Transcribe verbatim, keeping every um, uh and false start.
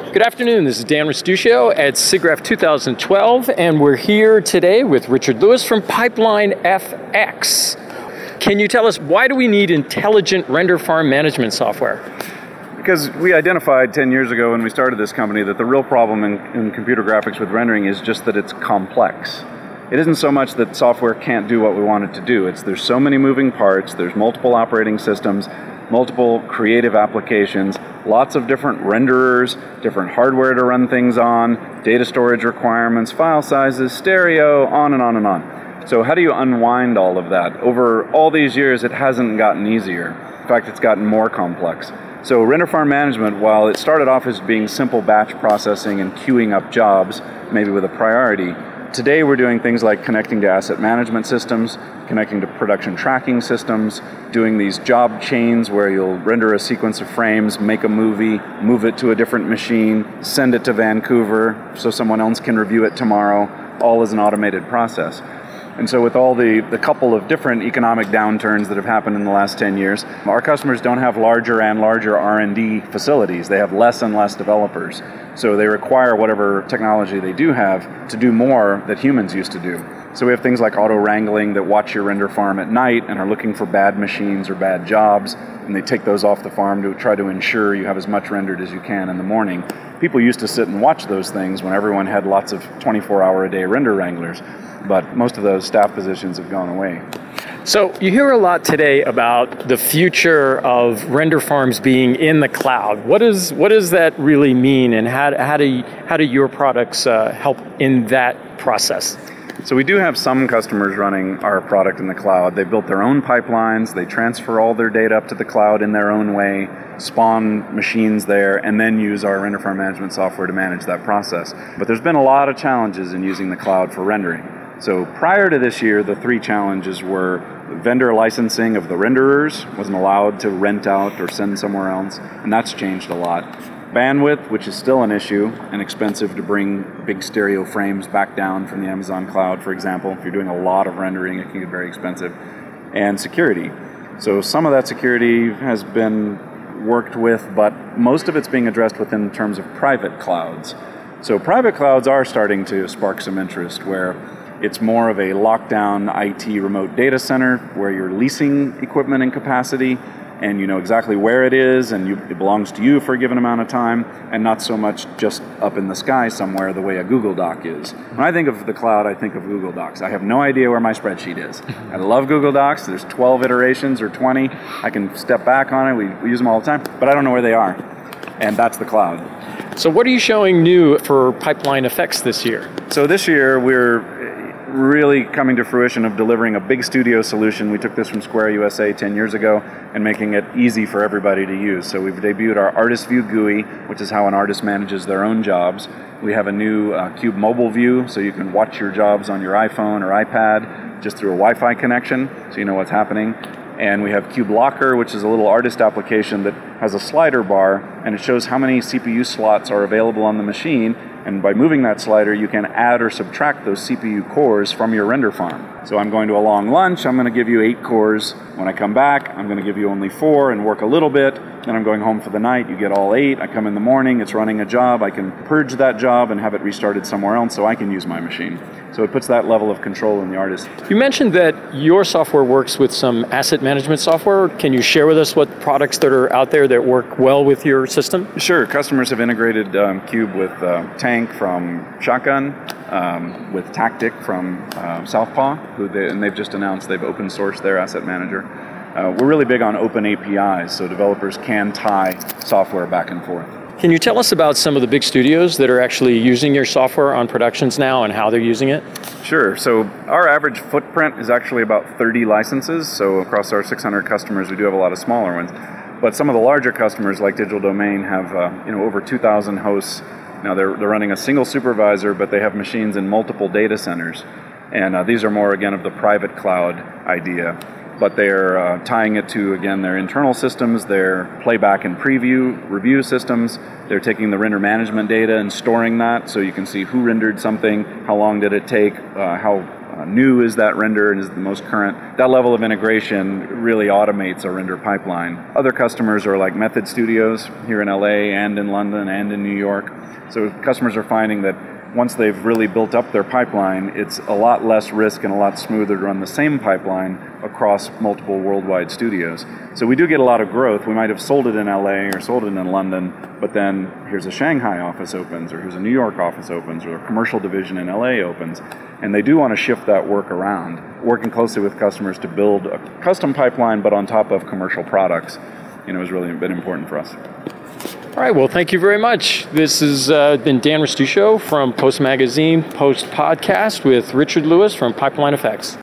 Good afternoon, this is Dan Restuccio at SIGGRAPH two thousand twelve, and we're here today with Richard Lewis from Pipeline F X. Can you tell us, why do we need intelligent render farm management software? Because we identified ten years ago when we started this company that the real problem in, in computer graphics with rendering is just that it's complex. It isn't so much that software can't do what we want it to do. It's there's so many moving parts, there's multiple operating systems, multiple creative applications, lots of different renderers, different hardware to run things on, data storage requirements, file sizes, stereo, on and on and on. So how do you unwind all of that? Over all these years, it hasn't gotten easier. In fact, it's gotten more complex. So render farm management, while it started off as being simple batch processing and queuing up jobs, maybe with a priority, today we're doing things like connecting to asset management systems, connecting to production tracking systems, doing these job chains where you'll render a sequence of frames, make a movie, move it to a different machine, send it to Vancouver so someone else can review it tomorrow, all as an automated process. And so with all the, the couple of different economic downturns that have happened in the last ten years, our customers don't have larger and larger R and D facilities. They have less and less developers. So they require whatever technology they do have to do more that humans used to do. So we have things like auto wrangling that watch your render farm at night and are looking for bad machines or bad jobs, and they take those off the farm to try to ensure you have as much rendered as you can in the morning. People used to sit and watch those things when everyone had lots of twenty-four hour a day render wranglers, but most of those staff positions have gone away. So you hear a lot today about the future of render farms being in the cloud. What is what does that really mean, and how, how, do, you, how do your products uh, help in that process? So we do have some customers running our product in the cloud. They built their own pipelines, they transfer all their data up to the cloud in their own way, spawn machines there, and then use our render farm management software to manage that process. But there's been a lot of challenges in using the cloud for rendering. So prior to this year, the three challenges were vendor licensing of the renderers, wasn't allowed to rent out or send somewhere else, and that's changed a lot. Bandwidth, which is still an issue and expensive to bring big stereo frames back down from the Amazon cloud, for example. If you're doing a lot of rendering, it can get very expensive. And security. So some of that security has been worked with, but most of it's being addressed within terms of private clouds. So private clouds are starting to spark some interest, where it's more of a lockdown I T remote data center where you're leasing equipment and capacity, and you know exactly where it is, and you, it belongs to you for a given amount of time, and not so much just up in the sky somewhere the way a Google Doc is. When I think of the cloud, I think of Google Docs. I have no idea where my spreadsheet is. I love Google Docs. There's twelve iterations or twenty. I can step back on it. We, we use them all the time, but I don't know where they are. And that's the cloud. So what are you showing new for Pipeline F X this year? So this year, we're really coming to fruition of delivering a big studio solution. We took this from Square U S A ten years ago and making it easy for everybody to use. So we've debuted our Artist View G U I, which is how an artist manages their own jobs. We have a new uh, Cube mobile view, so you can watch your jobs on your iPhone or iPad just through a Wi-Fi connection, so you know what's happening. And we have Cube Locker, which is a little artist application that has a slider bar, and it shows how many C P U slots are available on the machine. And by moving that slider, you can add or subtract those C P U cores from your render farm. So I'm going to a long lunch, I'm going to give you eight cores. When I come back, I'm going to give you only four and work a little bit. Then I'm going home for the night, you get all eight. I come in the morning, it's running a job. I can purge that job and have it restarted somewhere else so I can use my machine. So it puts that level of control in the artist. You mentioned that your software works with some asset management software. Can you share with us what products that are out there that work well with your system? Sure. Customers have integrated um, Cube with uh, Tank from Shotgun, um, with Tactic from uh, Southpaw, who they, and they've just announced they've open sourced their asset manager. Uh, we're really big on open A P Is, so developers can tie software back and forth. Can you tell us about some of the big studios that are actually using your software on productions now and how they're using it? Sure. So our average footprint is actually about thirty licenses. So across our six hundred customers, we do have a lot of smaller ones. But some of the larger customers, like Digital Domain, have uh, you know over two thousand hosts. Now they're they're running a single supervisor, but they have machines in multiple data centers. And uh, these are more, again, of the private cloud idea. But they're uh, tying it to, again, their internal systems, their playback and preview review systems. They're taking the render management data and storing that so you can see who rendered something, how long did it take, uh, how Uh, new is that render and is the most current. That level of integration really automates a render pipeline. Other customers are like Method Studios here in L A and in London and in New York. So customers are finding that once they've really built up their pipeline, it's a lot less risk and a lot smoother to run the same pipeline across multiple worldwide studios. So we do get a lot of growth. We might have sold it in L A or sold it in London, but then here's a Shanghai office opens, or here's a New York office opens, or a commercial division in L A opens. And they do want to shift that work around, working closely with customers to build a custom pipeline, but on top of commercial products, you know, has really been important for us. All right, well, thank you very much. This has uh, been Dan Restuccio from Post Magazine, Post Podcast with Richard Lewis from Pipeline Effects.